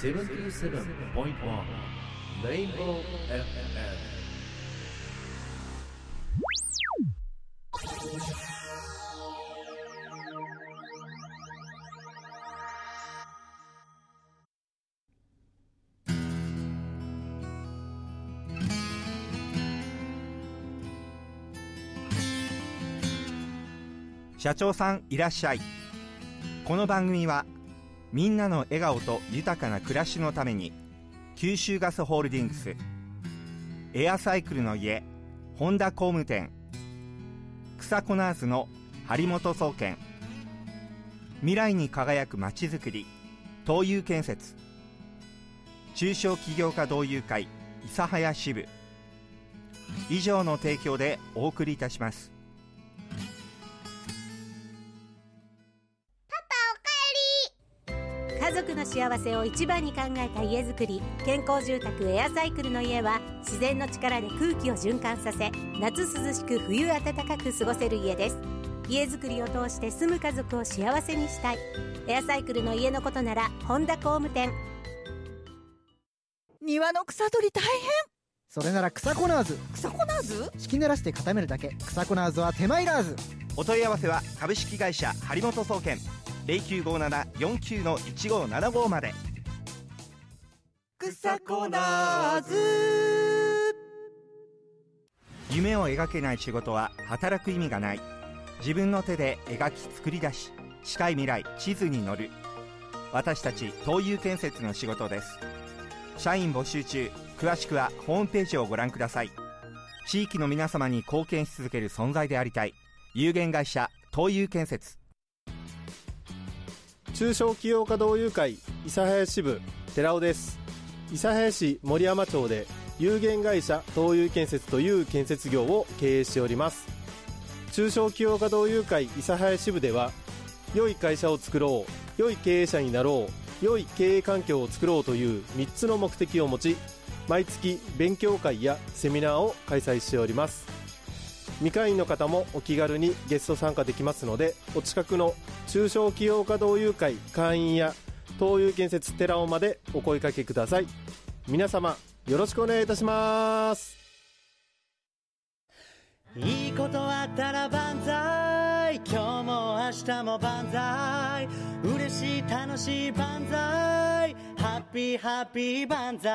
77.1 Rainbow FM。 社長さんいらっしゃい。この番組はみんなの笑顔と豊かな暮らしのために九州ガスホールディングス、エアサイクルの家本田工務店、草コナーズの張本総研、未来に輝くまちづくり東友建設、中小企業家同友会諫早支部以上の提供でお送りいたします。 家族の幸せを一番に考えた家づくり、健康住宅エアサイクルの家は自然の力で空気を循環させ、夏涼しく冬暖かく過ごせる家です。家づくりを通して住む家族を幸せにしたい。エアサイクルの家のことなら本田工務店。 庭の草取り大変。 それなら草コナーズ。 草コナーズ？ 敷き濡らして固めるだけ。草コナーズは手間いらず。 お問い合わせは株式会社張本総研 0957-49-1575 まで。 草コナーズ。 夢を描けない仕事は働く意味がない。自分の手で描き作り出し、近い未来地図に乗る。私たち東友建設の仕事です。社員募集中。詳しくはホームページをご覧ください。地域の皆様に貢献し続ける存在でありたい。有限会社東友建設。 中小企業家同友会諫早支部寺尾です。諫早市森山町で有限会社東友建設という建設業を経営しております。中小企業家同友会諫早支部では、良い会社を作ろう、良い経営者になろう、良い経営環境を作ろうという3つの目的を持ち、毎月勉強会やセミナーを開催しております。未会員の方もお気軽にゲスト参加できますので、お近くの中小企業家同友会会員や東友建設寺尾までお声掛けください。皆様よろしくお願いいたします。 いいことあったら万歳、今日も明日も万歳、嬉しい楽しい万歳、ハッピーハッピー万歳。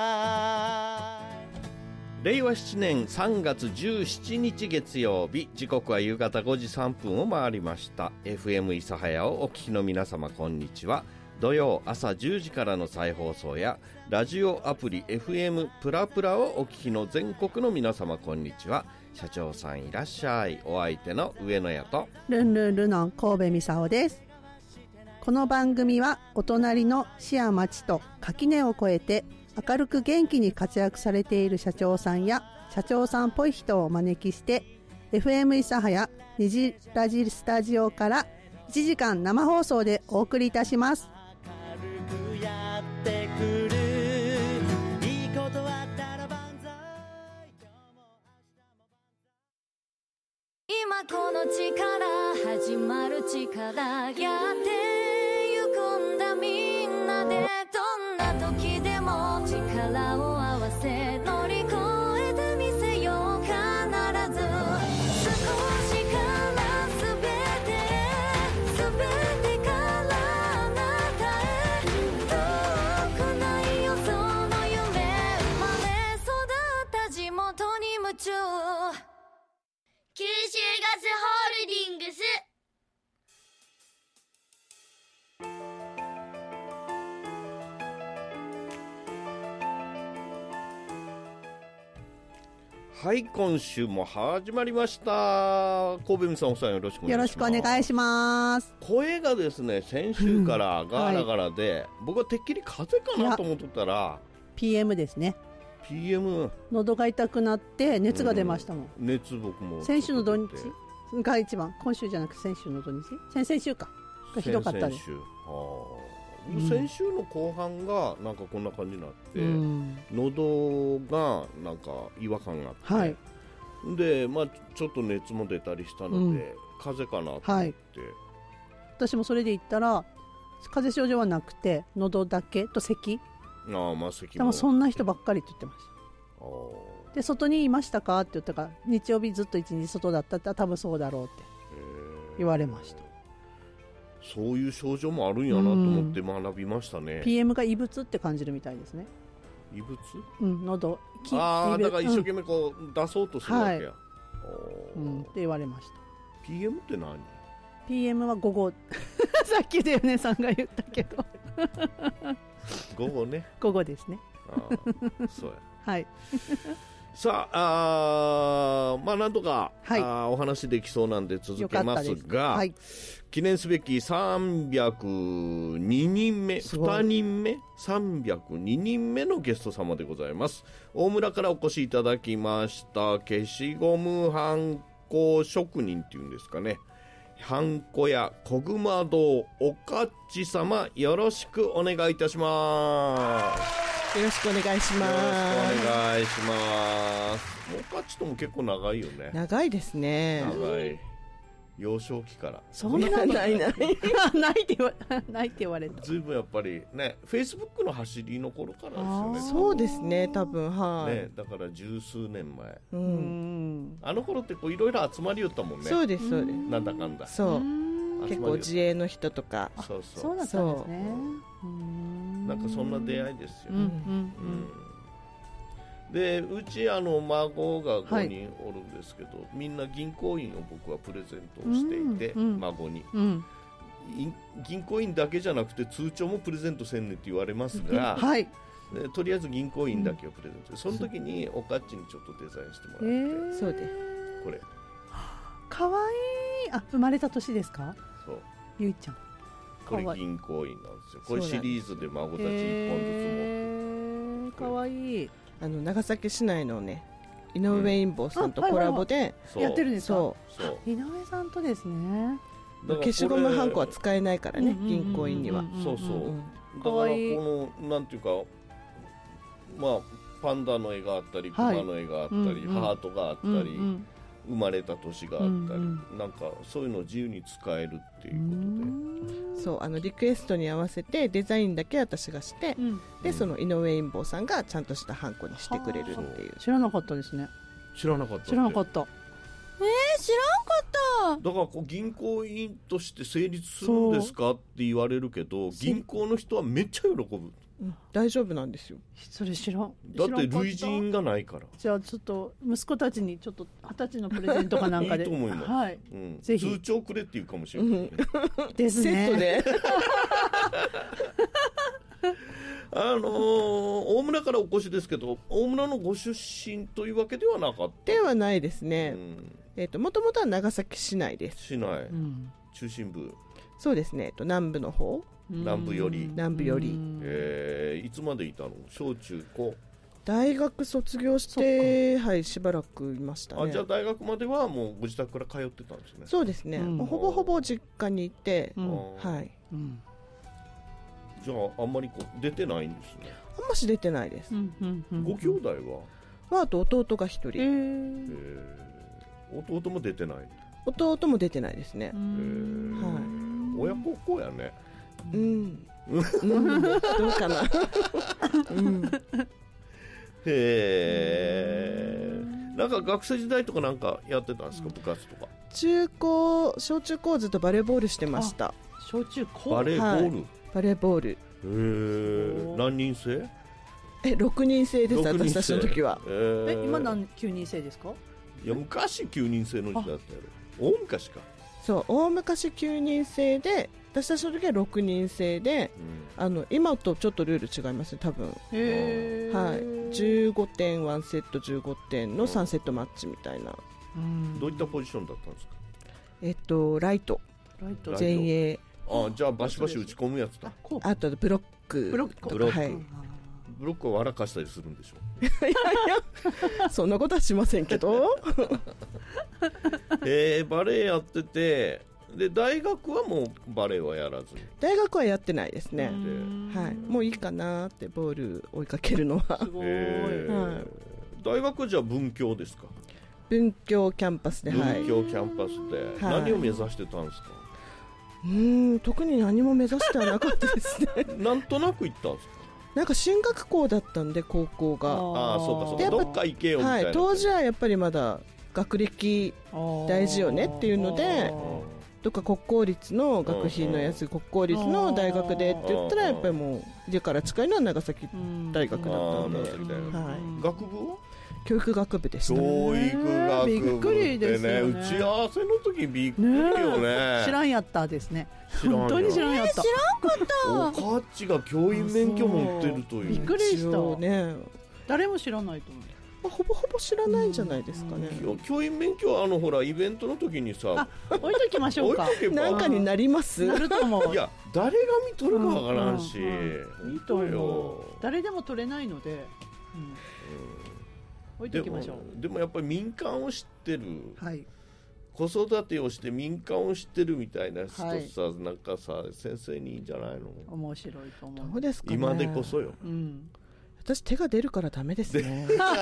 令和7年3月17日月曜日、時刻は夕方5時3分を回りました。 FM 諫早をお聞きの皆様こんにちは。土曜朝10時からの再放送やラジオアプリ FM プラプラをお聞きの全国の皆様こんにちは。社長さんいらっしゃい。お相手の上野屋とルンルンルノン神戸美沙です。この番組はお隣の市や町と垣根を越えて明るく元気に活躍されている社長さんや社長さんっぽい人をお招きして FM 諫早にじラジスタジオから1時間生放送でお送りいたします。 軽くやってくる、いいことあったら万歳、 今この力始まる力、やってゆくんだみんなで、どんな時でも力を合わせ乗り越えてみせよう。必ず少しから全てからあなたへ、遠くないよその夢、生まれ育った地元に夢中。九州ガスホールディングス。 はい、今週も始まりました。神戸美沙さんよろしくお願いします。 よろしくお願いします。 声がですね、先週からガラガラで、僕はてっきり風邪かなと思ってたら PM ですね。 PM。 喉が痛くなって熱が出ましたもん、 熱僕も先週の土日が一番、今週じゃなくて先週の土日、先々週かがひどかったです。 先週の後半がなんかこんな感じになって、喉がなんか違和感があって、はい、で、まあ、ちょっと熱も出たりしたので、風邪かなと思って、 私もそれで言ったら風邪症状はなくて喉だけと咳、 ああ、まあ咳でもそんな人ばっかりって言ってました。 あで外にいましたかって言ったから、日曜日ずっと一日外だったって多分そうだろうって言われました。 そういう症状もあるんやなと思って学びましたね。 PM が異物って感じるみたいですね。 異物？ 喉、 ああ、だから一生懸命こう出そうとするわけや、 って言われました。 PM って何？ PM は午後さっきで米さんが言ったけど午後ね。 午後ですね。 そうやはいさあ、まあなんとか、 はい、 お話できそうなんで続けますが、 はい、 記念すべき302人目2人目302人目のゲスト様でございます。大村からお越しいただきました消しゴムはんこ職人っていうんですかね、はんこ屋こぐま堂おかっち様、よろしくお願いいたします。 よろしくお願いします。 よろしくお願いします。おかっちとも結構長いよね。 長いですね。 長い。幼少期から。 そんなないないないって言われた。 ずいぶんやっぱりね、フェイスブックの走りの頃からですよね。 そうですね、多分。はい、 ね、だから十数年前。 あの頃ってこういろいろ集まりよったもんね。 そうですそうです。 なんだかんだ。 そう。結構自営の人とか。 そうだったんですね。 なんかそんな出会いですよ。で、うち孫が5人おるんですけど、みんな銀行員を僕はプレゼントをしていて、孫に、銀行員だけじゃなくて通帳もプレゼントせんねって言われますが、でとりあえず銀行員だけをプレゼント、その時におかっちにちょっとデザインしてもらって、 そうです。 これかわいい。あ、生まれた年ですか？ そう、 ゆいちゃんこれ銀行員なんですよ。これシリーズで孫たち1本ずつ持って、 かわいい。 長崎市内のね、井上インボさんとコラボでやってるんですか？ そう、 井上さんとですね。 消しゴムはんこは使えないからね、銀行員には。 そうそう、だからこのなんていうか、まあパンダの絵があったり、クマの絵があったり、ハートがあったり、生まれた年があったり、なんかそういうのを自由に使えるっていうことで、 そうリクエストに合わせてデザインだけ私がして、でその井上インボさんがちゃんとしたハンコにしてくれるっていう。 知らなかったですね。 知らなかった。 知らなかった。 知らんかった。 だからこう銀行員として成立するんですかって言われるけど、銀行の人はめっちゃ喜ぶ。 大丈夫なんですよ。 それ知らん。 だって類人がないから。 じゃあちょっと息子たちにちょっと20歳のプレゼントかなんかでいいと思います。 はい、ぜひ通帳くれって言うかもしれない、 ですね。 セットで大村からお越しですけど、大村のご出身というわけではなかった。 ではないですね。もともとは長崎市内です。 市内、中心部。 そうですね。南部の方。 南部より。いつまでいたの？小中高。 大学卒業して、はい、しばらくいましたね。 じゃあ大学まではもうご自宅から通ってたんですね。 そうですね。ほぼほぼ実家にいて、はい。 じゃああんまりこう出てないんですね。 あんまし出てないです。 ご兄弟は？ あと弟が一人。 弟も出てない。 弟も出てないですね。はい。 親孝行やね。 どうかな。 なんか学生時代とかなんかやってたんですか、部活とか。 小中高ずっとバレーボールしてました。 小中高バレーボール、 バレーボール。 何人制 ？6人制です。私たちの時は。 今何9人制ですか？ いや昔9人制の時代だったやろ。大昔か。 そう、大昔9人制で、私たちの時は6人制で、今とちょっとルール違いますね、多分。はい、15点1セット15点の3セットマッチみたいな。 どういったポジションだったんですか？ ライト前衛。 じゃあバシバシ打ち込むやつだ。 あとブロック。はい。 ブロックを笑かしたりするんでしょう。 いやそんなことはしませんけど。 バレーやってて、で大学はもうバレーはやらずに。 大学はやってないですね。はい。もういいかなってボール追いかけるのは。すごい。 大学はじゃあ文教ですか？ 文教キャンパスで。 文教キャンパスで、何を目指してたんですか？ 特に何も目指してはなかったですねなんとなく行ったんですか？ なんか進学校だったんで高校が。 そうかどっか行けよみたいな、 当時はやっぱりまだ学歴大事よねっていうので、どっか国公立の学費の安い国公立の大学でって言ったら、やっぱりもう家から近いのは長崎大学だったんで、 学部は教育学部でした。 教育学部ってね、 びっくりですよね。 打ち合わせの時びっくりよね。 知らんやったですね。本当に知らんやった。 知らんかった。 おかっちが教員免許持ってるという。 びっくりしたね。 誰も知らないと思う。 ほぼほぼ知らないんじゃないですかね。 教員免許はほらイベントの時にさ、 置いときましょうか。 なんかになります。 なると思う。 いや誰が見とるかわからんし、 いいと思う。誰でも取れないので。置いときましょう。 でもやっぱり民間を知ってる、 はい、 子育てをして民間を知ってるみたいな人さ、なんかさ先生にいいんじゃないの？ 面白いと思う。 どうですかね。 今でこそよ。 私手が出るからダメですね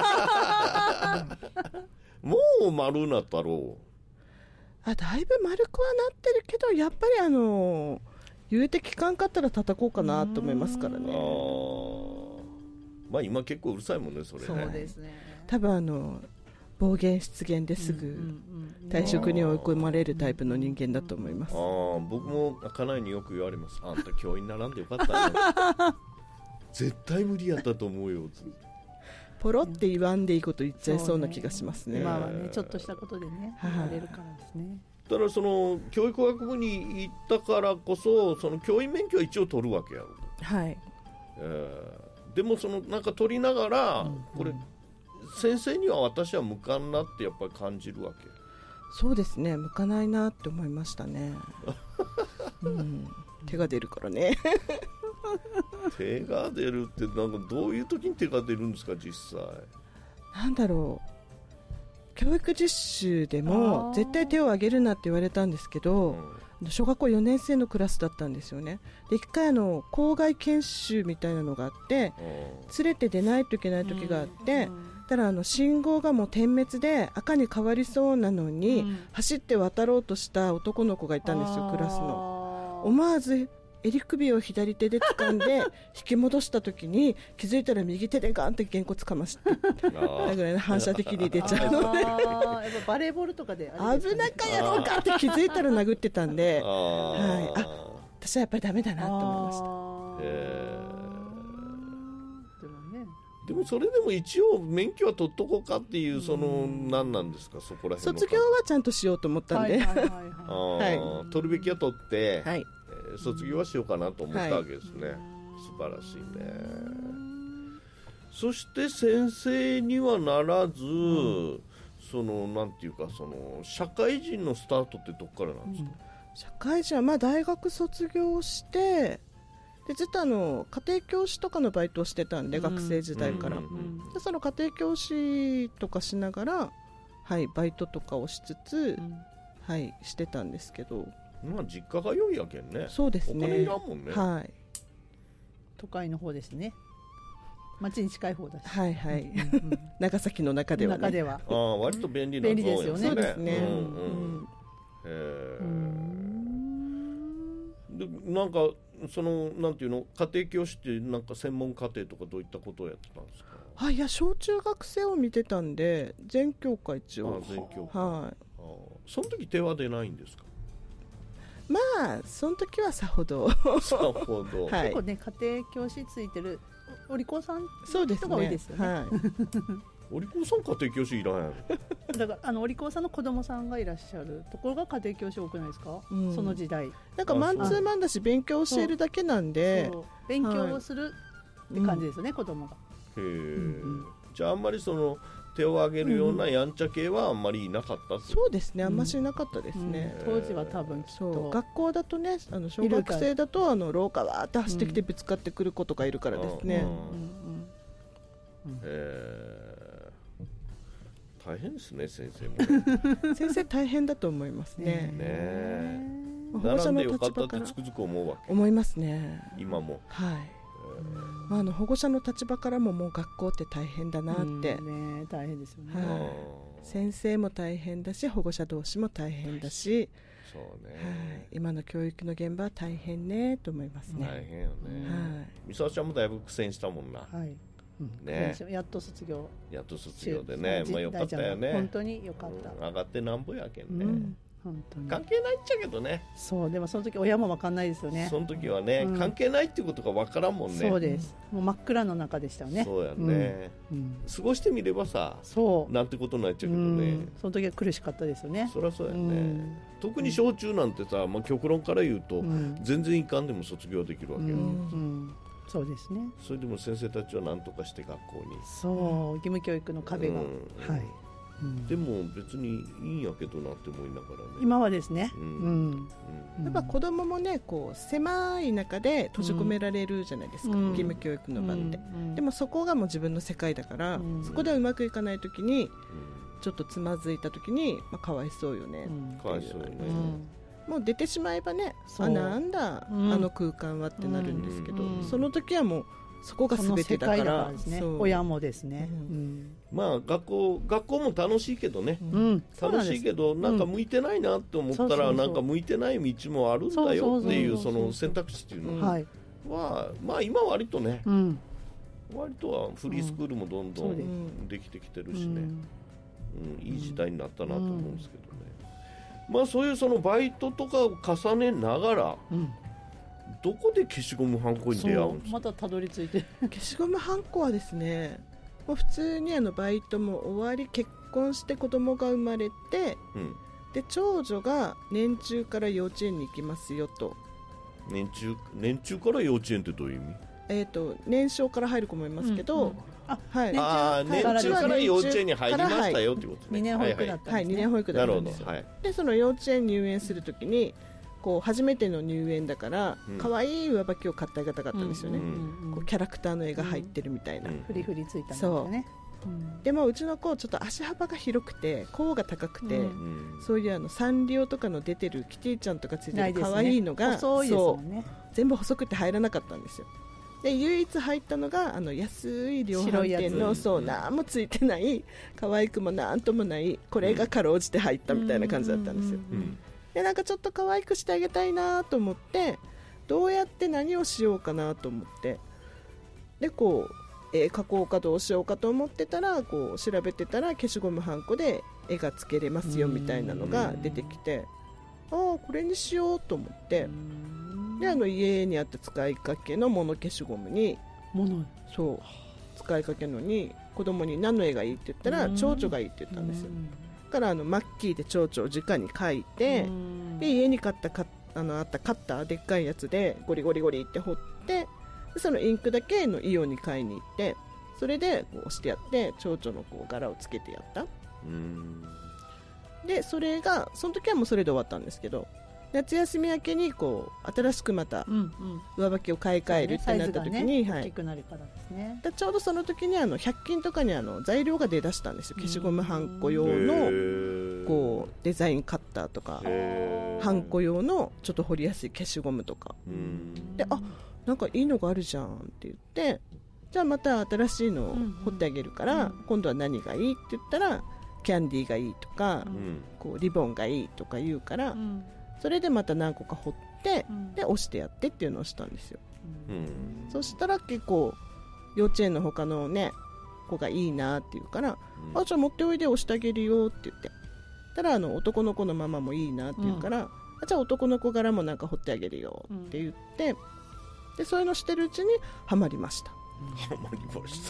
もう丸なったろう。だいぶ丸くはなってるけど、やっぱり言うて聞かんかったら叩こうかなと思いますからね。 まあ今結構うるさいもんね、それね。 そうですね。 多分暴言失言ですぐ退職に追い込まれるタイプの人間だと思います。 僕も家内によく言われます。あんた教員ならんでよかったね絶対無理やったと思うよ。 ポロって言わんでいいこと言っちゃいそうな気がしますね。 今はね、ちょっとしたことでね言われるからですね。 だからその教育学部に行ったからこそ、その教員免許は一応取るわけやろ。 はい。 でもそのなんか取りながら、これ先生には私は向かんなってやっぱり感じるわけ。 そうですね、向かないなって思いましたね手が出るからね手が出るってなんかどういう時に手が出るんですか実際。 なんだろう、教育実習でも絶対手を挙げるなって言われたんですけど、小学校4年生のクラスだったんですよね。で、一回校外研修みたいなのがあって、連れて出ないといけない時があって、ただ信号がもう点滅で赤に変わりそうなのに、走って渡ろうとした男の子がいたんですよ、クラスの。思わず襟首を左手で掴んで引き戻した時に気づいたら右手でガンってげんこつかましてだぐらい反射的に出ちゃうのでやっぱバレーボールとかで危なかやろうかって気づいたら殴ってたんで、私はやっぱりダメだなと思いました。 でもそれでも一応免許は取っとこうかっていう何なんですか、そこら辺の。 卒業はちゃんとしようと思ったんで取るべきは取って、卒業はしようかなと思ったわけですね。素晴らしいね。そして先生にはならず、なんていうか社会人のスタートってどっからなんですか？ 社会人は大学卒業してで、ずっと家庭教師とかのバイトをしてたんで、学生時代から、でその家庭教師とかしながら、バイトとかをしつつ、してたんですけど、 実家が良いやけんね。 そうですね、 お金いらんもんね。 都会の方ですね。町に近い方だし、 長崎の中ではね、 割と便利なゾーンですよね。 そうですね。 でなんかなんていうの、家庭教師ってなんか専門課程とかどういったことをやってたんですか？ いや、小中学生を見てたんで全教科一応。 全教科。その時手は出ないんですか？ その時はさほどさほど、 結構ね、家庭教師ついてるお利口さん人が多いですよね。 お利口さん家庭教師いらんやろ。 だからお利口さんの子供さんがいらっしゃるところが家庭教師多くないですか？その時代なんかマンツーマンだし勉強教えるだけなんで、 勉強をするって感じですよね、子供が。 じゃああんまり手を挙げるようなやんちゃ系はあんまりいなかったって。 そうですね、あんましいなかったですね。 当時は多分きっと学校だとね、小学生だと廊下わーって走ってきてぶつかってくる子とかいるからですね。 大変ですね、先生も。 先生大変だと思いますね。 保護者の立場からつくづく思うわけ。 思いますね。 今も。 保護者の立場からももう学校って大変だなって。 大変ですよね。 先生も大変だし、保護者同士も大変だし、 そうね、 はい、今の教育の現場は大変ねと思いますね。 大変よね、美沙ちゃんもだいぶ苦戦したもんな、 はいね、 やっと卒業でね、まあよかったよね。 本当によかった、 上がってなんぼやけんね、 本当に関係ないっちゃけどね。 そう、でもその時親も分かんないですよね。 その時はね、関係ないっていうことが分からんもんね。 そうです、もう真っ暗の中でしたよね。 そうやね、過ごしてみればさ、 そうなんてことになっちゃうけどね、 その時は苦しかったですよね。 そりゃそうやね、特に小中なんてさ、まあ、極論から言うと、全然いかんでも卒業できるわけよ、 そうですね。 それでも先生たちは何とかして学校に、 そう義務教育の壁が、はい、 でも別にいいんやけどなって思いながらね、 今はですね、 やっぱ子供もねこう狭い中で閉じ込められるじゃないですか、義務教育の場って、でもそこがもう自分の世界だから、そこではうまくいかない時に、ちょっとつまずいた時に、まあ、かわいそうよね、 かわいそうよね、 もう出てしまえばね、なんだ、あの空間はってなるんですけど、その時はもうそこが全てだから、 親もですね、 まあ学校も楽しいけどね、楽しいけどなんか向いてないなって思ったら、なんか向いてない道もあるんだよっていうその選択肢っていうのは、まあ今割とね、割とはフリースクールもどんどんできてきてるしね、いい時代になったなと思うんですけどね。まあそういうそのバイトとかを重ねながら、どこで消しゴムはんこに出会うんですか？ またたどり着いて消しゴムはんこはですね、もう普通にバイトも終わり、結婚して子供が生まれて、で長女が年中から幼稚園に行きますよと。 年中から幼稚園ってどういう意味？年少から入る子もいますけど、 年中から幼稚園に入りましたよってことね。 2年保育だったんですね。 はい、2年保育だったんですよ。でその幼稚園入園するときにこう初めての入園だから可愛い上履きを買ってあげたかったんですよね、こうキャラクターの絵が入ってるみたいな、 フリフリついたのがね。 でもうちの子ちょっと足幅が広くて甲が高くて、そういうサンリオとかの出てるキティちゃんとかついてる可愛いのが、全部細くて入らなかったんですよ。で唯一入ったのが安い量販店の何もついてない可愛くもなんともないこれがかろうじて入ったみたいな感じだったんですよ。でなんかちょっと可愛くしてあげたいなと思って、どうやって何をしようかなと思って、でこう絵描こうかどうしようかと思ってたら、こう調べてたら消しゴムはんこで絵がつけれますよみたいなのが出てきて、これにしようと思って、で家にあった使いかけの物消しゴムにそう使いかけのに子供に何の絵がいいって言ったら蝶々がいいって言ったんですよ。だからマッキーで蝶々を直に描いて、で家に買ったあったカッターでっかいやつでゴリゴリゴリって彫って、でそのインクだけのイオンに買いに行って、それでこうしてやって蝶々のこう柄をつけてやった。でそれがその時はもうそれで終わったんですけど、夏休み明けにこう新しくまた上履きを買い替えるってなった時に、 大きくなるからですね。 ちょうどその時に100均とかに材料が出だしたんですよ。消しゴムはんこ用のこうデザインカッターとか、はんこ用のちょっと彫りやすい消しゴムとかで、なんかいいのがあるじゃんって言って、じゃあまた新しいのを彫ってあげるから、今度は何がいいって言ったらキャンディーがいいとか、こうリボンがいいとか言うから、それでまた何個か彫って、で押してやってっていうのをしたんですよ。そしたら結構幼稚園の他のね子がいいなって言うから、じゃあ持っておいで押してあげるよって言って、たら男の子のママもいいなって言うから、じゃあ男の子柄もなんか彫ってあげるよって言って、でそういうのしてるうちにハマりました。 ハマりました。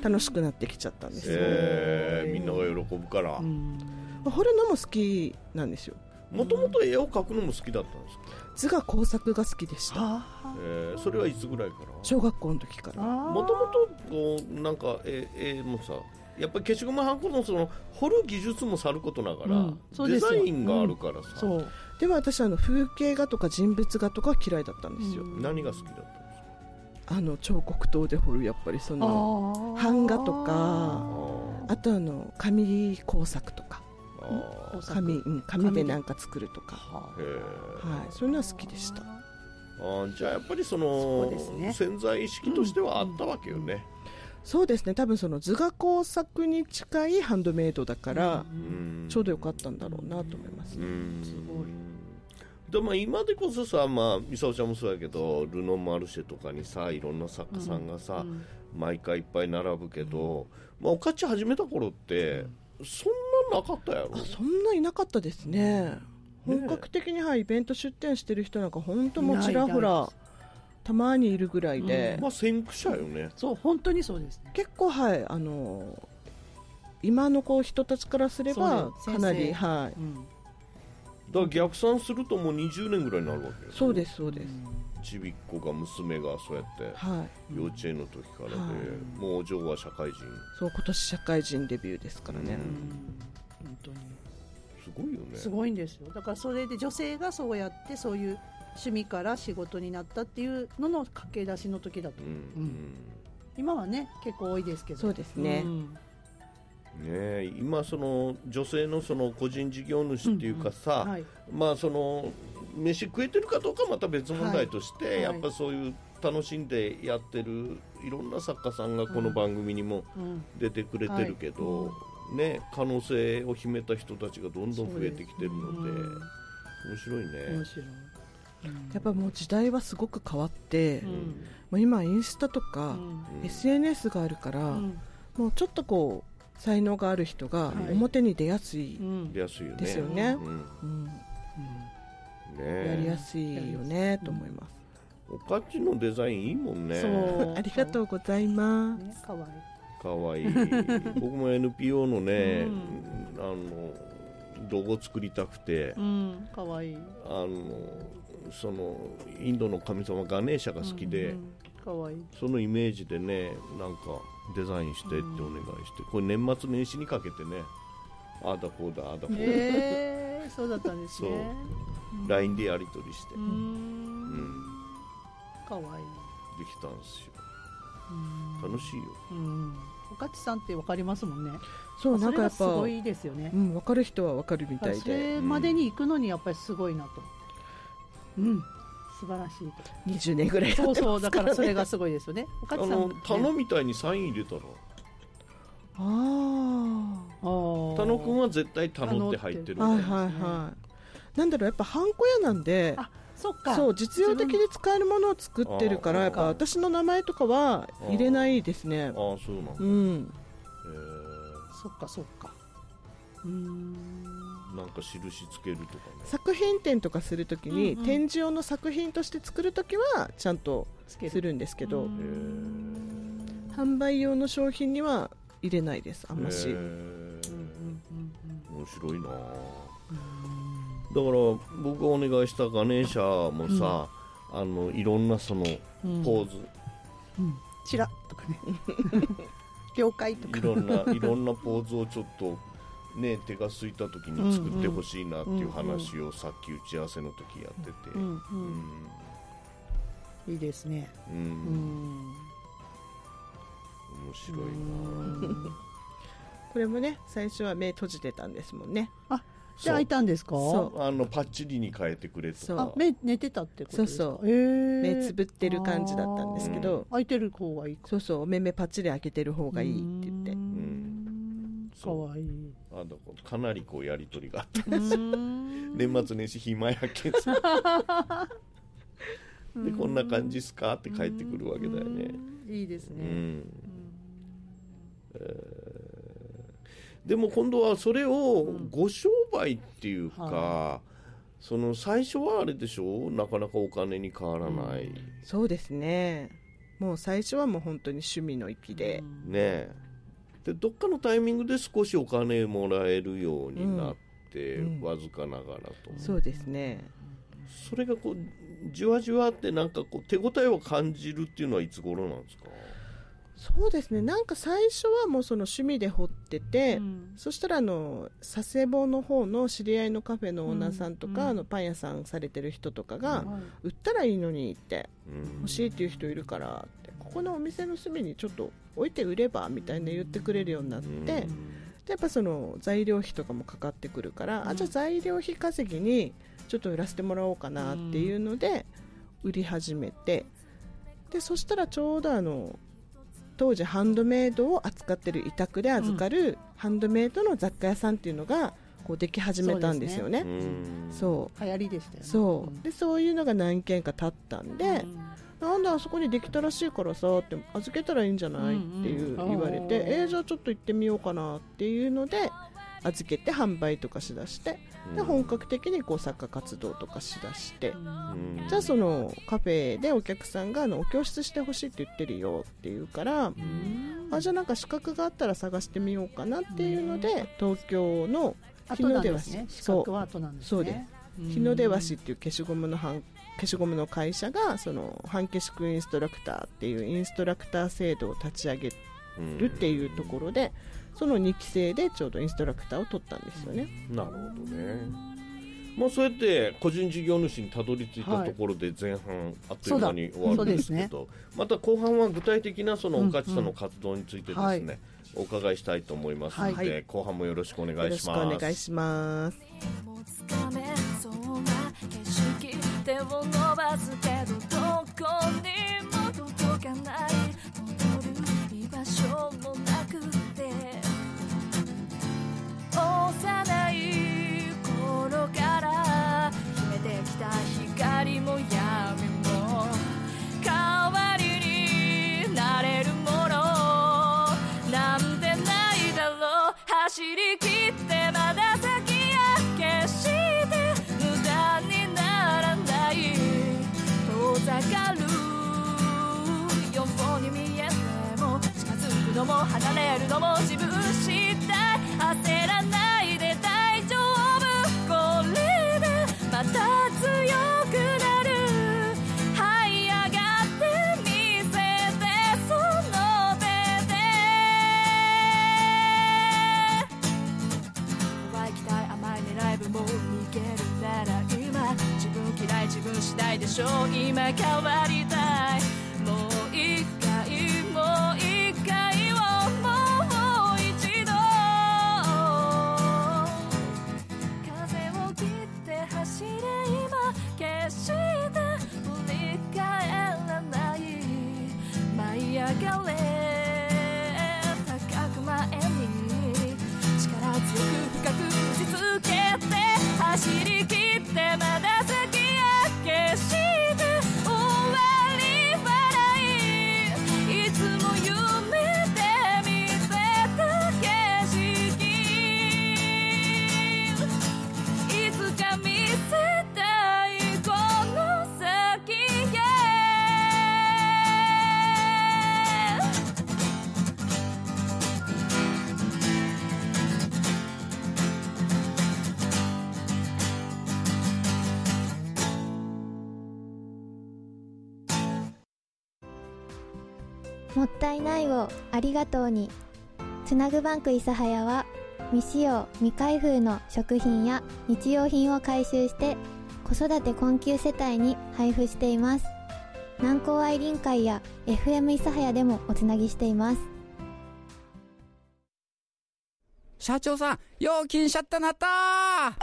楽しくなってきちゃったんですよ。 みんなが喜ぶから、 彫るのも好きなんですよ。 もともと絵を描くのも好きだったんですか？ 図画工作が好きでした。 それはいつぐらいから？ 小学校の時から。 もともとなんか絵もさ、やっぱり消しゴムはんこのその彫る技術もさることながら、デザインがあるからさ。 でも私風景画とか人物画とか嫌いだったんですよ。 何が好きだったんですか？ 彫刻刀で彫る、やっぱりその版画とか、あと紙工作とか、紙でなんか作るとか、そういうのは好きでした。 じゃあやっぱりその潜在意識としてはあったわけよね。 そうですね、多分その図画工作に近いハンドメイドだから、ちょうどよかったんだろうなと思いますね。 すごい。 でも今でこそさ、ミサオちゃんもそうやけどルノ・マルシェとかにさいろんな作家さんがさ、毎回いっぱい並ぶけど、おかっち始めた頃ってそんななかったやろ。 そんないなかったですね。本格的に、イベント出店してる人なんか本当もうちらほらたまにいるぐらいで、 先駆者よね。 そう本当にそうですね。 結構今の人たちからすればかなり、だから逆算するともう20年ぐらいになるわけよ。 そうですそうです。 ちびっ子が娘がそうやって、幼稚園の時からで、もうお嬢は社会人。 そう今年社会人デビューですからね。 本当にすごいよね。 すごいんですよ。だからそれで女性がそうやってそういう趣味から仕事になったっていうのの駆け出しの時だと、今はね結構多いですけど。 そうですね。 今その女性のその個人事業主っていうかさ、その飯食えてるかどうかはまた別問題として、やっぱそういう楽しんでやってるいろんな作家さんがこの番組にも出てくれてるけど、可能性を秘めた人たちがどんどん増えてきてるので、面白いね。 面白い。 やっぱもう時代はすごく変わって、今インスタとか、SNS があるから、もうちょっと才能がある人が表に出やすいですよね。やりやすいよねと思います。 おかっちのデザインいいもんね。 ありがとうございます。 かわいい。 かわいい。僕も NPO のね、ロゴ作りたくて、 かわいい。 そのインドの神様ガネーシャが好きで、 かわいい。 そのイメージでね、なんかデザインしてってお願いして、これ年末年始にかけてね、ああだこうだああだこうだ、 そうだったんですね。 そう LINE でやり取りして、 かわいい。 できたんですよ。楽しいよ。 おかちさんってわかりますもんね。 そうなんかやっぱすごいですよね。 わかる人はわかるみたいで、 それまでに行くのにやっぱりすごいなと。素晴らしい。 20年ぐらいやってますからね。 そうだからそれがすごいですよね。おかちさん田野みたいにサイン入れたら、田野くんは絶対田野って入ってる。 なんだろう、やっぱハンコ屋なんで、そう実用的に使えるものを作ってるから、やっぱ私の名前とかは入れないですね。 そうなんだ。 そっかそっか。 なんか印つけるとかね。 作品展とかするときに、展示用の作品として作るときはちゃんとするんですけど、販売用の商品には入れないです、あんまし。面白いな。だから僕がお願いしたガネーシャもさ、いろんなそのポーズ、 チラとかね了解とかいろんなポーズをちょっとね、手が空いた時に作ってほしいなっていう話をさっき打ち合わせの時やってて、 いいですね。 面白いな。 これもね、最初は目閉じてたんですもんね。 じゃあ開いたんですか？ そう、 パッチリに変えてくれとか。 目寝てたってことですか？ そうそう、目つぶってる感じだったんですけど、 開いてる方がいい。 そうそう、目パッチリ開けてる方がいいって言って。 かわいい。 かなりこうやり取りがあったんですよ。年末年始暇やけどで、こんな感じっすかって帰ってくるわけだよね。 いいですね。 でも今度はそれをご商売っていうか、その最初はあれでしょ、なかなかお金に変わらない。 そうですね。もう最初はもう本当に趣味の域でね。でどっかのタイミングで少しお金もらえるようになって、わずかながらと。 そうですね。 それがこうじわじわってなんかこう手応えを感じるっていうのはいつ頃なんですか？ そうですね、なんか最初はもうその趣味で掘ってて、そしたら佐世保の方の知り合いのカフェのオーナーさんとか、パン屋さんされてる人とかが、売ったらいいのにって、欲しいっていう人いるからって、ここのお店の隅にちょっと置いて売ればみたいな言ってくれるようになって、でやっぱその材料費とかもかかってくるから、じゃあ材料費稼ぎにちょっと売らせてもらおうかなっていうので売り始めて、でそしたらちょうど当時ハンドメイドを扱ってる委託で預かるハンドメイドの雑貨屋さんっていうのがこうでき始めたんですよね。 そう流行りでしたよね。 そういうのが何件か経ったんで、なんであそこにできたらしいからさって預けたらいいんじゃないって言われて、じゃあちょっと行ってみようかなっていうので預けて販売とかしだして、で本格的にこう作家活動とかしだして、じゃあそのカフェでお客さんがお教室してほしいって言ってるよって言うから、じゃあなんか資格があったら探してみようかなっていうので、東京の日の出和紙、 資格は後なんですね。 そうです。日の出和紙っていう消しゴムの会社がその半消しクインストラクターっていうインストラクター制度を立ち上げるっていうところで、その2期生でちょうどインストラクターを取ったんですよね。 なるほどね。そうやって個人事業主にたどり着いたところで前半あっという間に終わるんですけど、また後半は具体的なその岡地さんの活動についてですね、お伺いしたいと思いますので、後半もよろしくお願いします。 よろしくお願いします。 手を伸ばすけどどこにも届かない、戻る居場所もなくて、幼い頃から秘めてきた光も闇も代わりになれるものなんてないだろう。走り切ってまだ先へ決して無駄にならない遠ざかるように見えても、近づくのも離れるのも自分次第、焦らないで大丈夫、これでまた強くなる、這い上がってみせてその手で、淡い期待甘い狙い分も逃げるなら今、自分嫌い自分次第でしょう、今変わりたい、もう一回もう一回をもう一度、風を切って走れ今決して振り返らない、舞い上がれ高く前に力強く深く打ちつけて、走り切ってまだ先へ決して終わり笑い、いつも夢で見せた景色、いつか見せたいこの先へ。 もったいないをありがとうに、つなぐバンク諫早は未使用未開封の食品や日用品を回収して子育て困窮世帯に配布しています。南高愛林会や FM 諫早でもおつなぎしています。 社長さん、料金シャッターなったー。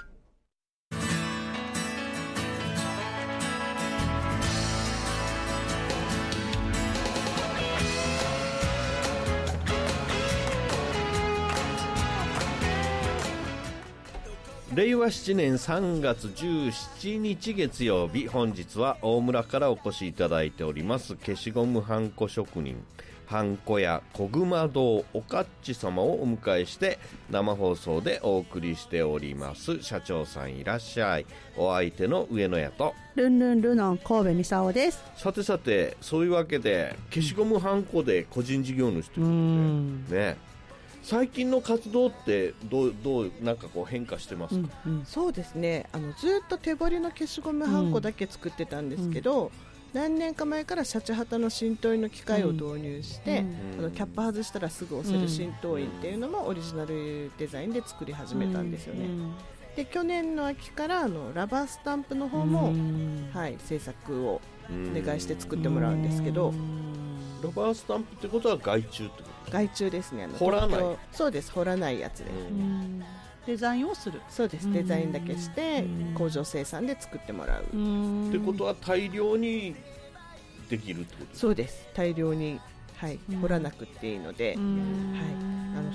令和7年3月17日月曜日、本日は大村からお越しいただいております消しゴムはんこ職人はんこ屋小熊堂おかっち様をお迎えして生放送でお送りしております。社長さんいらっしゃい。お相手の上野屋とルンルンルノン神戸美沙です。 さてさて、そういうわけで消しゴムはんこで個人事業主ということでね、最近の活動ってどうなんかこう変化してますか？ そうですね、ずっと手彫りの消しゴムはんこだけ作ってたんですけど、何年か前からシャチハタの浸透印の機械を導入して、キャップ外したらすぐ押せる浸透印っていうのもオリジナルデザインで作り始めたんですよね。で去年の秋からラバースタンプの方も、制作をお願いして作ってもらうんですけど、 ラバースタンプってことは外注ってこと？ 外注ですね。 彫らない？ そうです、彫らないやつで、 デザインをする。 そうです、デザインだけして工場生産で作ってもらうってことは大量にできるってこと？ そうです、大量に、 はい、掘らなくていいので、はい、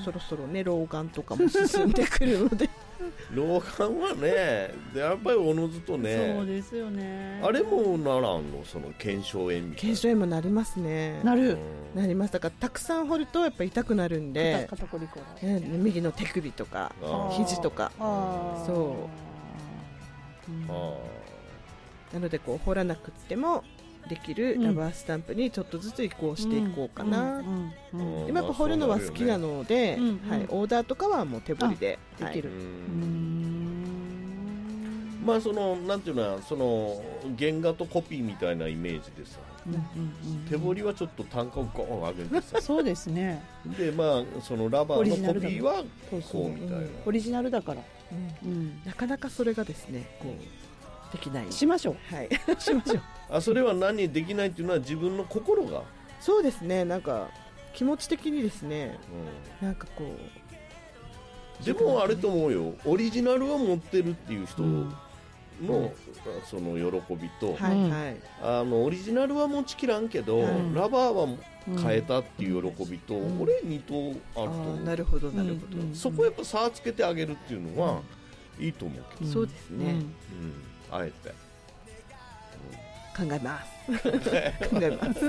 そろそろね老眼とかも進んでくるので老眼はねやっぱりおのずとね、 そうですよね。 あれもならんの、その腱鞘炎みたいな。 腱鞘炎もなりますね。 なる、 なります。だからたくさん掘るとやっぱ痛くなるんで、 肩こりこ右の手首とか肘とか、そう、なのでこう掘らなくってもできるラバースタンプにちょっとずつ移行していこうかな。今やっぱ掘るのは好きなので、はい、オーダーとかはもう手彫りでできる。 まあそのなんていうの、その原画とコピーみたいなイメージでさ、手彫りはちょっと単価をゴーン上げてさそうですね。 でまあそのラバーのコピーはこうみたいなオリジナルだから、 なかなかそれがですねこうできない。 しましょう。 はいしましょう。 あ、それは何できないっていうのは自分の心が。 そうですね、なんか気持ち的にですね、なんかこうでもあれと思うよ、オリジナルを持ってるっていう人の、その喜びと、オリジナルは持ちきらんけど、ラバーは変えたっていう喜びと、俺2頭あると思う。 なるほどなるほど、 そこやっぱ差つけてあげるっていうのはいいと思うけど、 そうですね、 あえて考えます考えます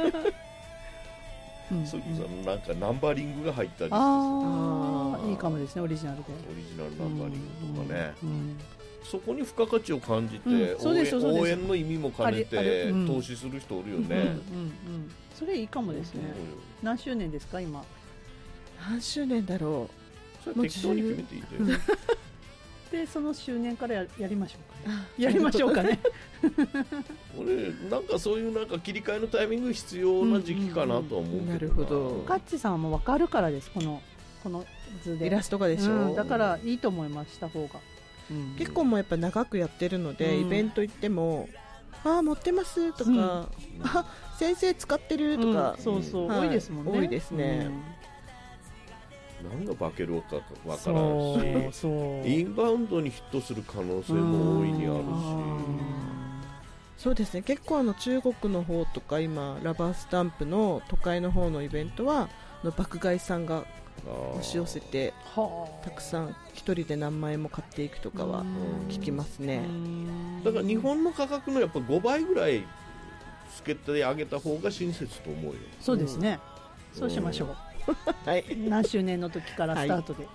そういうなんかナンバリングが入ったりして、 いいかもですね、オリジナルで。 オリジナルナンバリングとかね、そこに付加価値を感じて、応援の意味も兼ねて投資する人おるよね。 それいいかもですね。何周年ですか今？ 何周年だろう。それ適当に決めていいで。 でその周年からやりましょうかね。やりましょうかね。 俺なんかそういうなんか切り替えのタイミング必要な時期かなとは思うけどな。 なるほど。 カッチさんはもう分かるからです、この図でイラストがでしょ、 だからいいと思います、した方が。 結構もうやっぱ長くやってるので、イベント行っても持ってますとか、先生使ってるとか、 そうそう、多いですもんね。 多いですね。 何が化けるかわからんし、インバウンドにヒットする可能性も大いにあるし、 そうですね、結構中国の方とか今ラバースタンプの都会の方のイベントは爆買いさんが押し寄せてたくさん一人で何万円も買っていくとかは聞きますね。 だから日本の価格のやっぱ5倍ぐらいつけてあげた方が親切と思うよ。 そうですね、そうしましょう。はい、何周年の時からスタートで、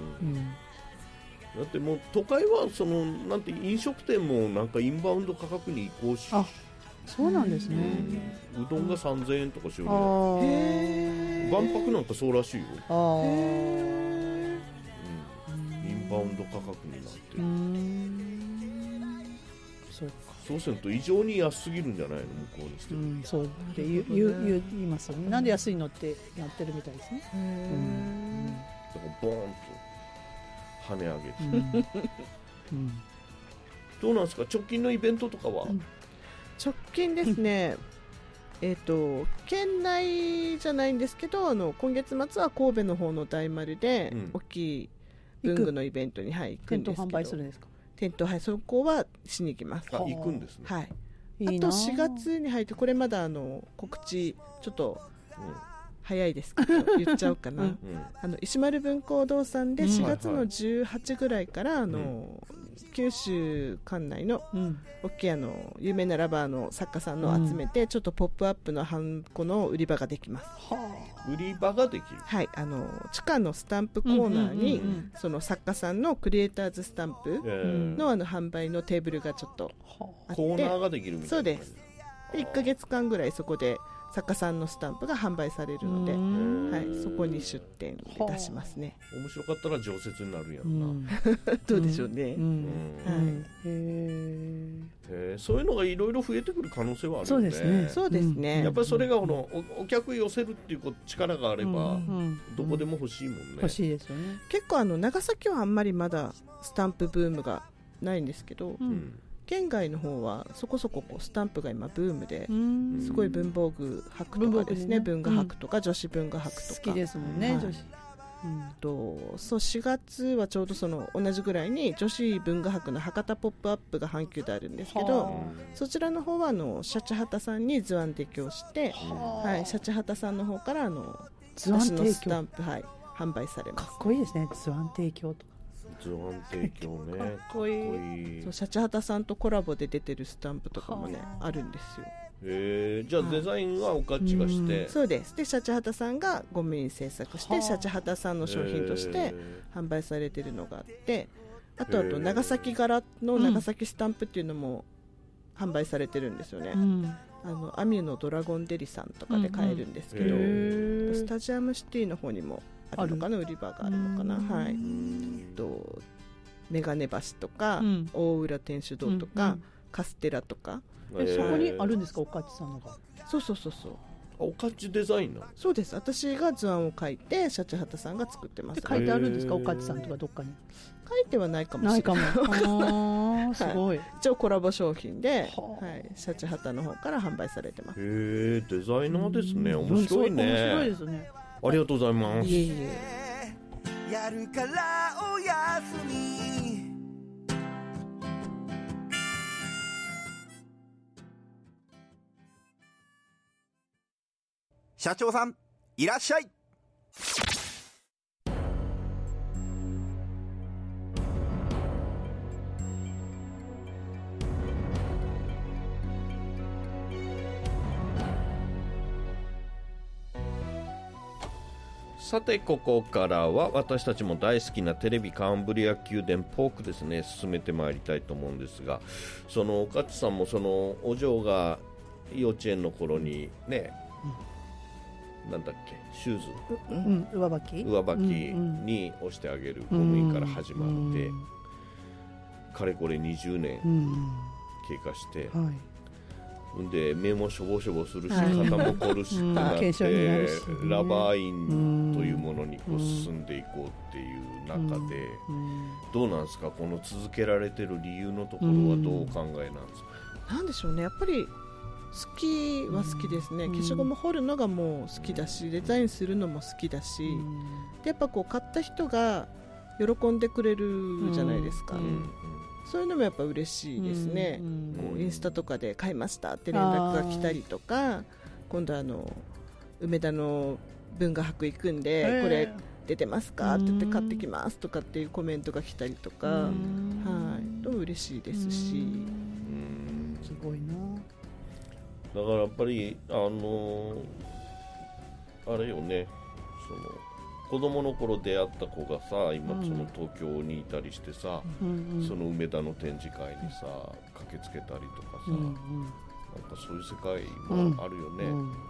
だってもう都会はそのなんて飲食店もなんかインバウンド価格に移行し、 そうなんですね、 うどんが3000円とかしようね。万博なんかそうらしいよ。インバウンド価格になってる。そうすると異常に安すぎるんじゃないの、向こうにしても。 そうって言いますよね。なんで安いのってなってるみたいですね。 だからボーンと跳ね上げて、どうなんですか、直近のイベントとかは。 直近ですね、県内じゃないんですけど、今月末は神戸の方の大丸で大きい文具のイベントに行くんですけど、 店頭販売するんですか。 店頭、そこはしに行きます。 行くんですね。 はい。あと4月に入って、これまだ告知ちょっと早いですけど言っちゃおうかな。石丸文工堂さんで4月の18ぐらいから九州管内の大きい有名なラバーの作家さんの集めて、ちょっとポップアップのハンコの売り場ができます。 売り場ができる。 はい、地下のスタンプコーナーにその作家さんのクリエイターズスタンプの販売のテーブルがちょっとあって、 コーナーができるみたいな。 そうです。で1ヶ月間ぐらいそこで作家さんのスタンプが販売されるので、はい、そこに出店で出しますね。 面白かったら常設になるんやろな。 どうでしょうね。 そういうのがいろいろ増えてくる可能性はあるよね。 そうですね。そうですね。 やっぱりそれがお客寄せるっていう力があれば、どこでも欲しいもんね。 欲しいですよね。 結構長崎はあんまりまだスタンプブームがないんですけど、県外の方はそこそこスタンプが今ブームで、すごい文房具博とかですね、文具博とか女子文具博とか好きですもんね、女子。 そう4月はちょうどその同じぐらいに女子文化博の博多ポップアップが阪急であるんですけど、そちらの方はシャチハタさんに図案提供して、はい、シャチハタさんの方から図案提供私のスタンプ、はい、販売されます。 かっこいいですね、図案提供とか。 図案提供ね、かっこいい。そう、シャチハタさんとコラボで出てるスタンプとかもねあるんですよ。 じゃあデザインはおかっちがして、 そうです。でシャチハタさんがゴム印制作してシャチハタさんの商品として販売されてるのがあって、あと長崎柄の長崎スタンプっていうのも販売されてるんですよね。アミュのドラゴンデリさんとかで買えるんですけど、スタジアムシティの方にもあるのかな、売り場があるのかな。はい。メガネ橋とか、大浦天主堂とか、カステラとか。 そこにあるんですか、おかっちさんのが。 そうおかっちデザインなの。 そうです。私が図案を書いてシャチハタさんが作ってます。 書いてあるんですか、おかっちさんとかどっかに。 書いてはないかもしれない。 ないかも。すごい。 一応コラボ商品で、はい、シャチハタの方から販売されてます。 デザイナーですね。面白いね。 面白いですね。 ありがとうございます。 やるからおやすみ。 社長さんいらっしゃい。 さてここからは私たちも大好きなテレビカンブリア宮殿ポークですね、進めてまいりたいと思うんですが、そのおかつさんもそのお嬢が幼稚園の頃にね、なんだっけ、シューズ、 上履きに押してあげる公務員から始まって、かれこれ20年経過して、で目もしょぼしょぼするし、肩も凝るしってなって、ラバー院というものにこう進んでいこうっていう中で、どうなんですか、この続けられてる理由のところはどうお考えなんですか。 なんでしょうね、やっぱり好きは好きですね。消しゴム彫るのがもう好きだし、デザインするのも好きだし、でやっぱこう買った人が喜んでくれるじゃないですか。そういうのもやっぱ嬉しいですね。こうインスタとかで買いましたって連絡が来たりとか、今度梅田の文化博行くんでこれ出てますかって言って買ってきますとかっていうコメントが来たりとか、はい、とも嬉しいですし、 すごいな。 だからやっぱりあれよね、その子供の頃出会った子がさ、今その東京にいたりしてさ、その梅田の展示会にさ駆けつけたりとかさ、なんかそういう世界もあるよね。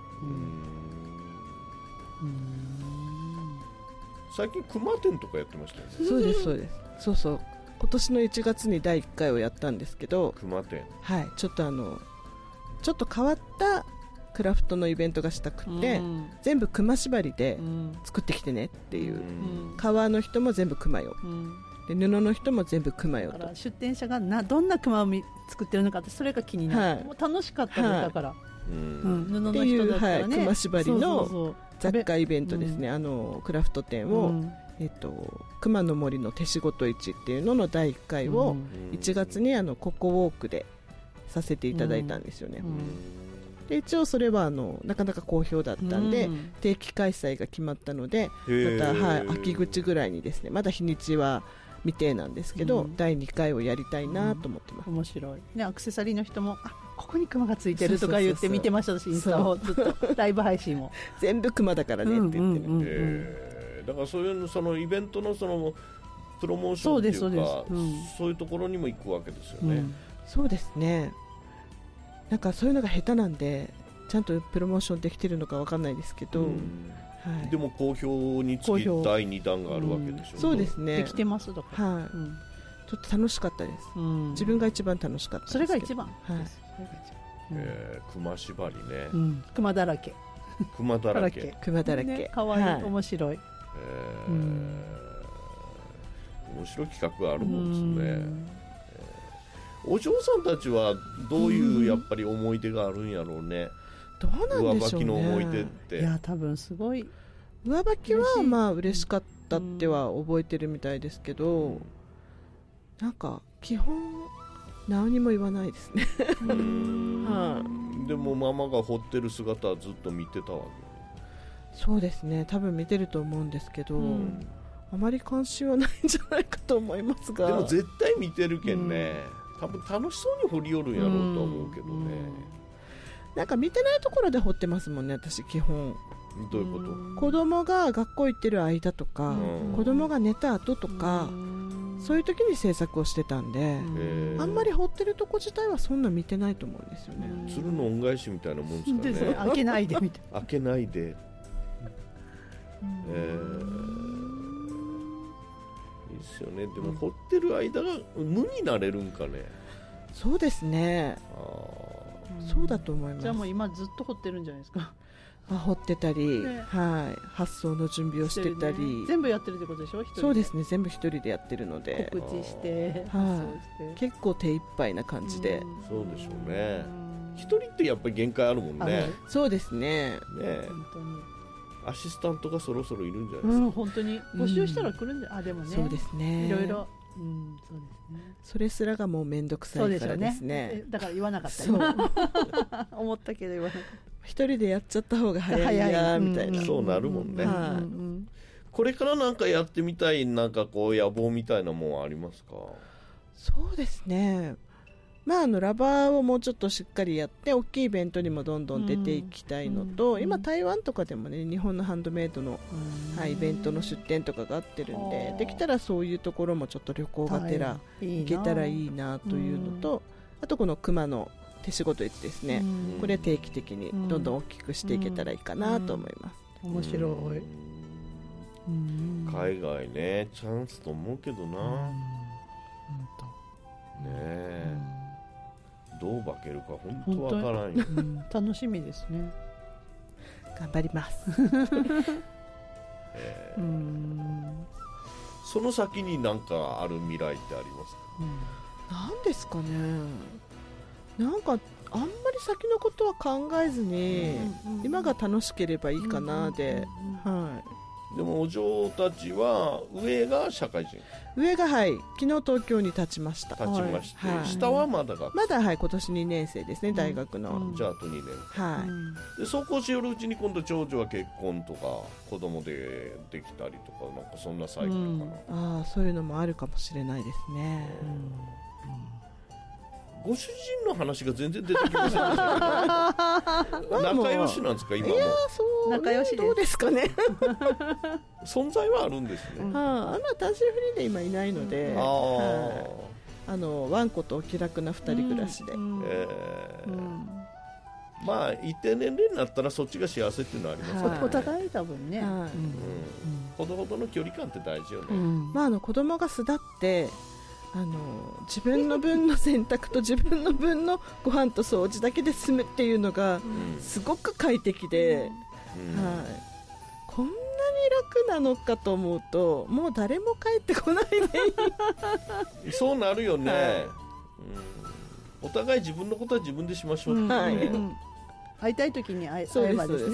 最近熊展とかやってましたよね。 そうですそうです。そうそう、今年の1月に第1回をやったんですけど、 熊展、 はい、ちょっと変わったクラフトのイベントがしたくて、全部熊縛りで作ってきてねっていう、革の人も全部熊よ、で布の人も全部熊よと。 だから出店者がどんな熊を作ってるのかって、それが気になる、もう楽しかったです、だから、布の人だったらね、 熊縛りの雑貨イベントですね、クラフト展を、熊の森の手仕事市っていうのの第1回を1月にココウォークでさせていただいたんですよね。で一応それはなかなか好評だったんで、定期開催が決まったので、また、秋口ぐらいにですね、まだ日にちは未定なんですけど、第2回をやりたいなと思ってます。 面白い、ね、アクセサリーの人もここにクマがついてるとか言って見てましたし、インスタをずっとライブ配信も全部クマだからねって言ってね。 だからそういうそのイベントのそのプロモーションっていうか、そういうところにも行くわけですよね。 そうですね。なんかそういうのが下手なんで、ちゃんとプロモーションできてるのかわかんないですけど、 でも好評につき第2弾があるわけでしょ。 そうですね。 できてますだから、 はい、ちょっと楽しかったです。自分が一番楽しかったです。 それが一番。 熊縛りね。 熊だらけ。 熊だらけ。 熊だらけ。 可愛い、面白い。 面白い企画があるもんですね。お嬢さんたちはどういうやっぱり思い出があるんやろうね。 どうなんでしょうね。 上履きの思い出って。 いや多分すごい。 上履きはまあ嬉しかっったっては覚えてるみたいですけど、なんか基本何にも言わないですねはい、 でもママが掘ってる姿はずっと見てたわけ。 そうですね、多分見てると思うんですけど、あまり関心はないんじゃないかと思いますが、 でも絶対見てるけんね、多分楽しそうに掘り寄るんやろうと思うけどね、 なんか見てないところで掘ってますもんね、私基本。 どういうこと？ 子供が学校行ってる間とか、子供が寝た後とか、そういう時に制作をしてたんで、あんまり掘ってるとこ自体はそんな見てないと思うんですよね。 鶴の恩返しみたいなもんですかね。 開けないでみたいな。開けないで、いいですよね。でも掘ってる間が無になれるんかね。 そうですね、そうだと思います。 じゃあもう今ずっと掘ってるんじゃないですか。 掘ってたり、はい、発送の準備をしてたり、 全部やってるってことでしょ？ そうですね、全部一人でやってるので、 告知して発送して、結構手一杯な感じで。 そうでしょうね。一人ってやっぱり限界あるもんね。 そうですね。 本当にアシスタントがそろそろいるんじゃないですか。 本当に募集したら来るんじゃ、でもね。 そうですね。 いろいろ。そうですね。 それすらがもうめんどくさいからですね。 だから言わなかった。思ったけど言わなかった。 一人でやっちゃった方が早いやみたいな。 そうなるもんね。これからなんかやってみたい、なんかこう野望みたいなもんはありますか？ そうですね。まあラバーをもうちょっとしっかりやって大きいイベントにもどんどん出ていきたいのと、今台湾とかでもね、日本のハンドメイドの、イベントの出店とかがあってるんで、できたらそういうところもちょっと旅行がてら行けたらいいなというのと、あとこの熊の手仕事市ですね、これ定期的にどんどん大きくしていけたらいいかなと思います。 面白い。 海外ね、チャンスと思うけどな。ねえ、どう化けるか本当わからんよ。 楽しみですね。 頑張ります。 その先に何かある未来ってありますか？ なんですかね。なんかあんまり先のことは考えずに、今が楽しければいいかなで、 でもお嬢たちは上が社会人、 上が昨日東京に立ちました。 下はまだ学生、 まだ今年2年生ですね、大学の。 じゃああと2年、でそうこうしよるうちに今度長女は結婚とか子供でできたりとか、なんかそんなサイクルかな。 そういうのもあるかもしれないですね。 ご主人の話が全然出てきませんでしたけど仲良しなんですか今も？ いや、そう仲良しどうですかね。 存在はあるんですね。 単身赴任で今いないので、ワンコとお気楽な2人暮らしで、 まあ一定年齢になったらそっちが幸せっていうのはありますね。 お互い多分ね、 ほどほどの距離感って大事よね。 子供が巣立って自分の分の洗濯と自分の分のご飯と掃除だけで済むっていうのがすごく快適で、こんなに楽なのかと思うと、もう誰も帰ってこないでいい。 そうなるよね、お互い自分のことは自分でしましょうってね、 会いたい時に会えばですね。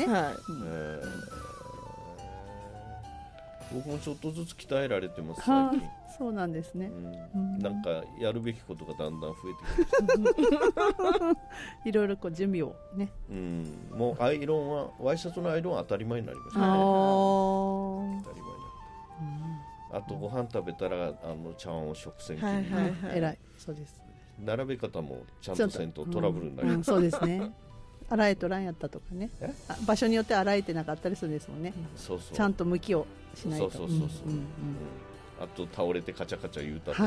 僕もちょっとずつ鍛えられてます最近。 そうなんですね。 なんかやるべきことがだんだん増えてきました。 いろいろこう準備をね。 もうアイロンはワイシャツのアイロンは当たり前になりましたね。当たり前になった。あとご飯食べたら茶碗を食洗機に。 偉い。そうです。 並べ方もちゃんとせんとトラブルになります。 そうですね。洗えとらんやったとかね、場所によって洗えてなかったりするんですもんね。ちゃんと向きをしないと。 あと倒れてカチャカチャ言うたと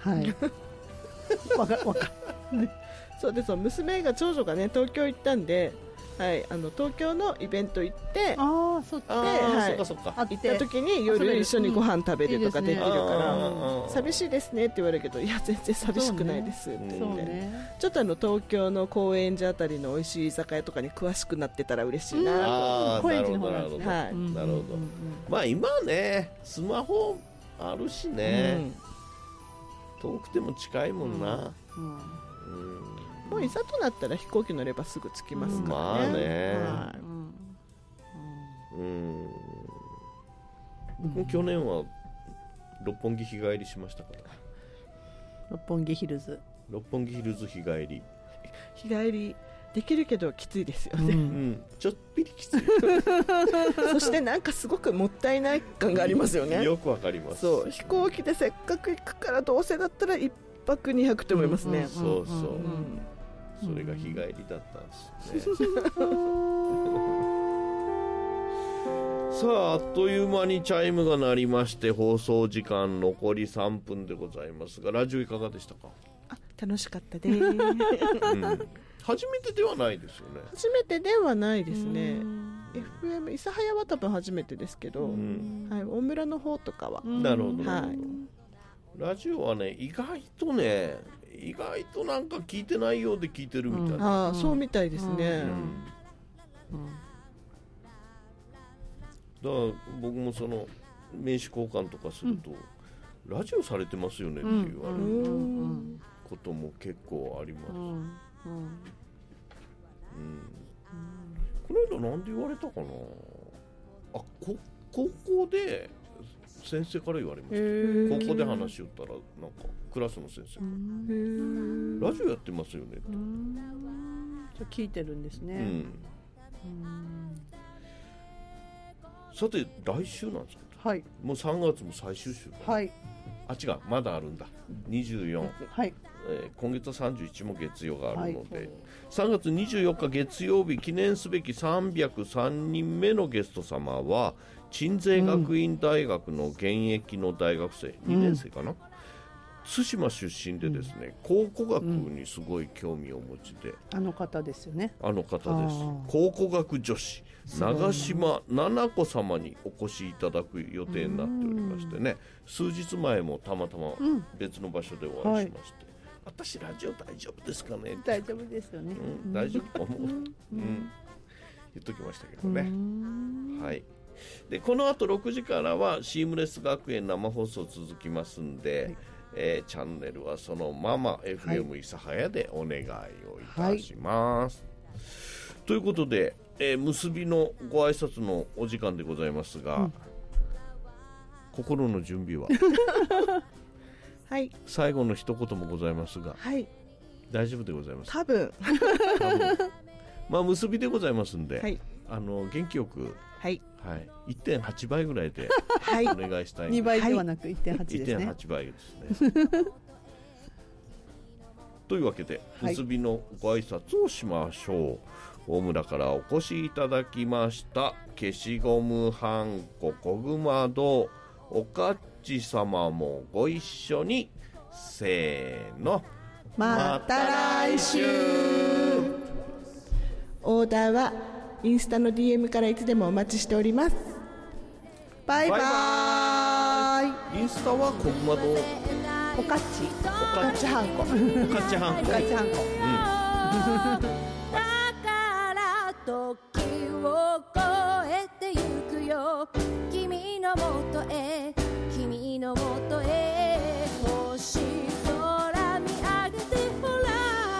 か、わかる。そうです。娘が長女がね東京行ったんで、東京のイベント行って、行った時に夜一緒にご飯食べるとかできるから寂しいですねって言われるけど、いや全然寂しくないですって言って、ちょっと東京の高円寺あたりの美味しい居酒屋とかに詳しくなってたら嬉しいな。 高円寺の方なんですね。なるほど。まあ今ねスマホあるしね、遠くても近いもんな。 もういざとなったら飛行機乗ればすぐ着きますからね。 僕も去年は六本木日帰りしましたから。 六本木ヒルズ日帰り日帰りできるけどきついですよね、 ちょっぴりきついそしてなんかすごくもったいない感がありますよね。 よくわかります。 そう、飛行機でせっかく行くからどうせだったら1泊2泊と思いますね、 そうそう、それが日帰りだったんですねさあ、あっという間にチャイムが鳴りまして放送時間残り3分でございますが、ラジオいかがでしたか？ 楽しかったです、 初めてではないですよね。 初めてではないですね。FM 諫早は多分初めてですけど、はい、大村の方とかは。 なるほど、 はい、 ラジオはね、意外となんか聞いてないようで聞いてるみたいな、 そうみたいですね、 だから僕もその名刺交換とかすると、ラジオされてますよねって言われることも結構あります。この間なんで言われたかな。高校で先生から言われました。高校で話しよったらなんかクラスの先生ラジオやってますよねって。 じゃ聞いてるんですね。 さて来週なんですけど、 はい、 もう3月も最終週、 はい、 違う、まだあるんだ、24、 はい今月は31も月曜があるので、3月24日月曜日、記念すべき303人目のゲスト様は鎮西学院大学の現役の大学生、2年生かな、対馬出身でですね、考古学にすごい興味をお持ちで、 あの方ですよね。 あの方です。考古学女子長島奈々子様にお越しいただく予定になっておりましてね、数日前もたまたま別の場所でお会いしまして、私ラジオ大丈夫ですかね。 大丈夫ですよね、 大丈夫かも、言っときましたけどね。はい。でこの後6時からはシームレス学園生放送続きますんで、チャンネルはそのまま FM 諫早でお願いをいたします、ということで、結びのご挨拶のお時間でございますが、心の準備ははい、 最後の一言もございますが、 はい、 大丈夫でございます。 多分まあ結びでございますんで、 はい、 元気よく、 はいはい、1.8 倍ぐらいでお願いしたいんで、 2倍ではなく 1.8 ですね。 1.8 倍ですねというわけで結びのご挨拶をしましょう。大村からお越しいただきました消しゴムはんここぐま堂おかっち様もご一緒に、せーの、 また来週。オーダーはインスタの DM からいつでもお待ちしております。バイバーイ。 インスタはこぐま堂おかっちはんこ、 おかっちはんこ、 から時を越えてゆくよ、君のもとへ、君のもとへ、星空見上げてほら、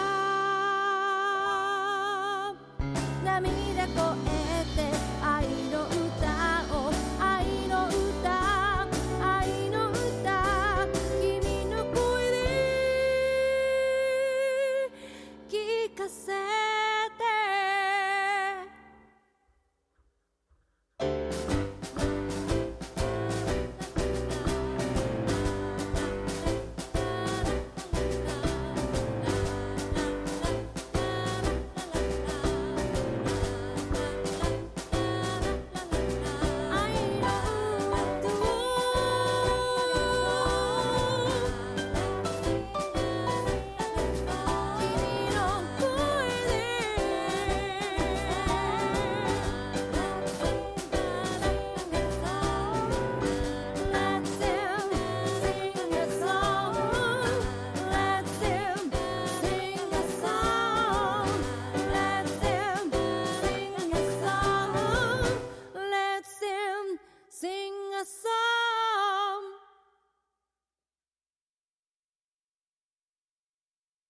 涙越えて愛の歌を、愛の歌、愛の歌、君の声で聞かせて。Sing a song.